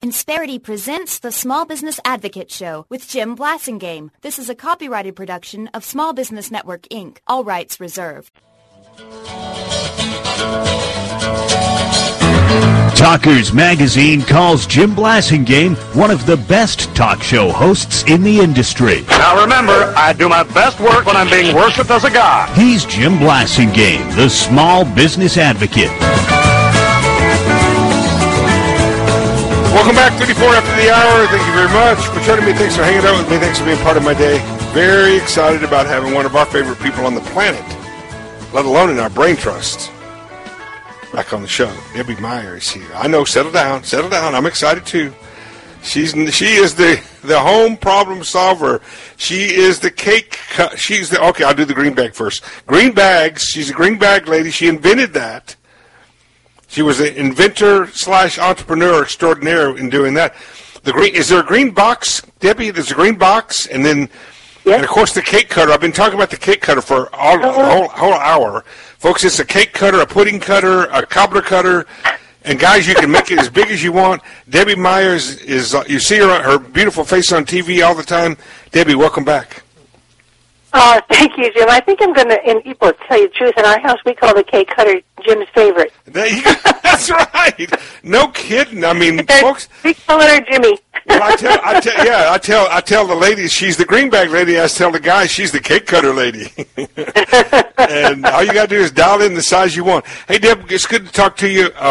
Insperity presents the Small Business Advocate Show with Jim Blasingame. This is a copyrighted production of Small Business Network, Inc., all rights reserved. Talkers Magazine calls Jim Blasingame one of the best talk show hosts in the industry. Now remember, I do my best work when I'm being worshipped as a god. He's Jim Blasingame, the Small Business Advocate. Welcome back, 34 after the hour. Thank you very much for joining me. Thanks for hanging out with me. Thanks for being part of my day. Very excited about having one of our favorite people on the planet, let alone in our brain trust, back on the show. Debbie Meyer is here. I know, settle down. I'm excited too. She is the home problem solver. She is the cake. Okay, I'll do the green bag first. Green bags. She's a green bag lady. She invented that. She was an inventor/entrepreneur extraordinaire in doing that. Is there a green box, Debbie? There's a green box, and then, yes. And of course, the cake cutter. I've been talking about the cake cutter for the whole hour. Folks, it's a cake cutter, a pudding cutter, a cobbler cutter, and guys, you can make it as big as you want. Debbie Myers is you see her beautiful face on TV all the time. Debbie, welcome back. Thank you, Jim. I think I'm going to, and people tell you the truth, in our house we call the cake cutter Jim's favorite. That's right. No kidding. I mean, folks. We call her Jimmy. Well, I tell the ladies she's the green bag lady. I tell the guys she's the cake cutter lady. And all you got to do is dial in the size you want. Hey, Deb, it's good to talk to you.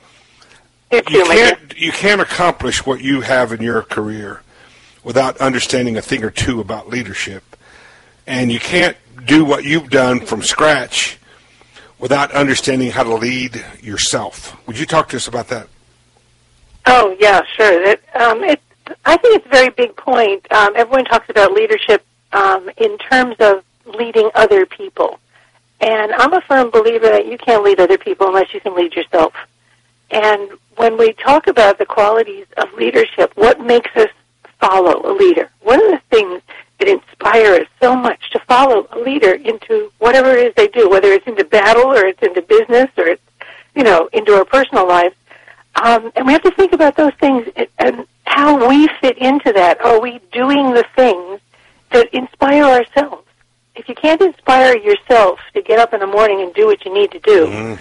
You can't accomplish what you have in your career without understanding a thing or two about leadership. And you can't do what you've done from scratch without understanding how to lead yourself. Would you talk to us about that? Oh, yeah, sure. I think it's a very big point. Everyone talks about leadership in terms of leading other people. And I'm a firm believer that you can't lead other people unless you can lead yourself. And when we talk about the qualities of leadership, what makes us follow a leader? One of the things that inspire us so much to follow a leader into whatever it is they do, whether it's into battle or it's into business or it's, into our personal lives. And we have to think about those things and how we fit into that. Are we doing the things that inspire ourselves? If you can't inspire yourself to get up in the morning and do what you need to do,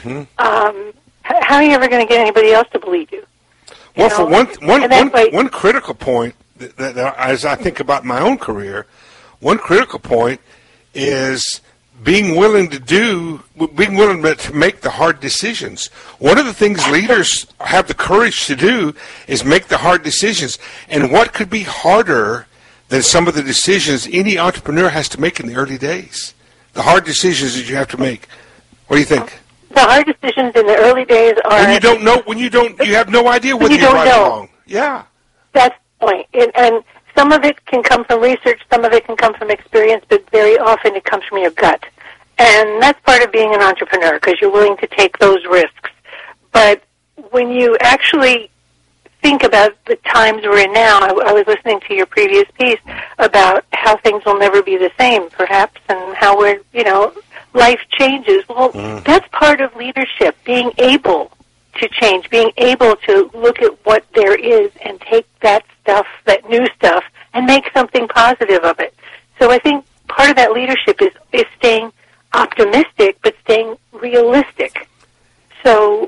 how are you ever going to get anybody else to believe you? Well, for one critical point, that as I think about my own career, one critical point is being willing to make the hard decisions. One of the things leaders have the courage to do is make the hard decisions. And what could be harder than some of the decisions any entrepreneur has to make in the early days? The hard decisions that you have to make. What do you think? The hard decisions in the early days are you have no idea whether you're right or wrong. Yeah. That's the point. And some of it can come from research, some of it can come from experience, but very often it comes from your gut. And that's part of being an entrepreneur, because you're willing to take those risks. But when you actually think about the times we're in now, I was listening to your previous piece about how things will never be the same, perhaps, and how life changes. Well, that's part of leadership, being able to change, being able to look at what there is and take that stuff, that new stuff, and make something positive of it. So I think part of that leadership is staying optimistic, but staying realistic. So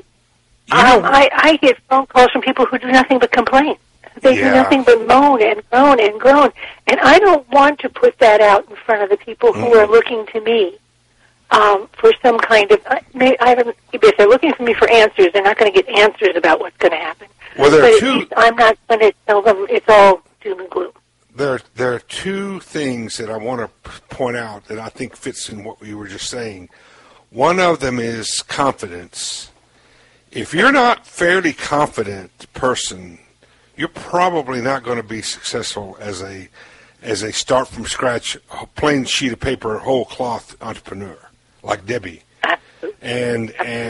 I get phone calls from people who do nothing but complain. They do nothing but moan and groan and groan. And I don't want to put that out in front of the people who are looking to me for some kind of, if they're looking for me for answers, they're not going to get answers about what's going to happen. Well, I'm not going to tell them it's all doom and gloom. There are two things that I want to point out that I think fits in what we were just saying. One of them is confidence. If you're not fairly confident person, you're probably not going to be successful as a start from scratch, plain sheet of paper, whole cloth entrepreneur like Debbie. And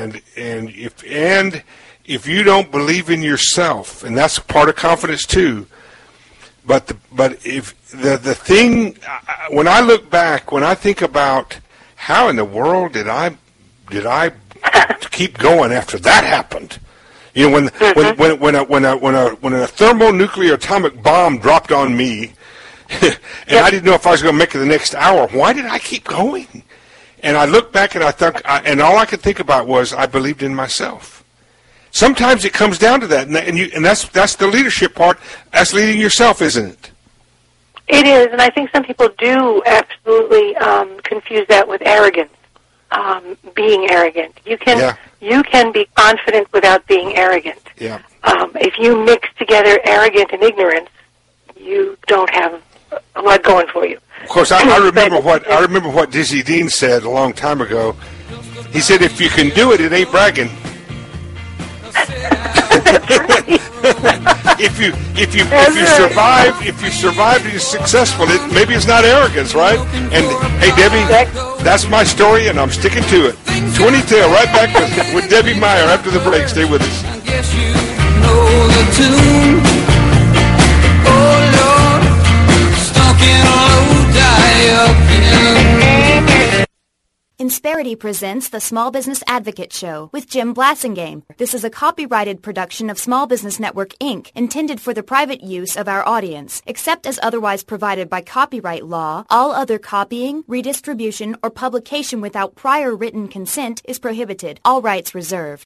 if you don't believe in yourself, and that's part of confidence too. But if the thing, when I look back, when I think about how in the world did I keep going after that happened, You know, when a thermonuclear atomic bomb dropped on me, and I didn't know if I was going to make it the next hour, why did I keep going? And I looked back and I thought, and all I could think about was I believed in myself. Sometimes it comes down to that, and that's the leadership part. That's leading yourself, isn't it? It is, and I think some people do absolutely confuse that with arrogance. Being arrogant, you can be confident without being arrogant. Yeah. If you mix together arrogant and ignorance, you don't have a lot going for you. Of course, I remember what Dizzy Dean said a long time ago. He said, "If you can do it, it ain't bragging." if you survive and you're successful, maybe it's not arrogance, right? And hey, Debbie, that's my story, and I'm sticking to it. 20-tail, right back with Debbie Meyer after the break. Stay with us. I guess you know the tune. Oh Lord, stalking low, die up in. Insperity presents the Small Business Advocate Show with Jim Blasingame. This is a copyrighted production of Small Business Network, Inc., intended for the private use of our audience. Except as otherwise provided by copyright law, all other copying, redistribution, or publication without prior written consent is prohibited. All rights reserved.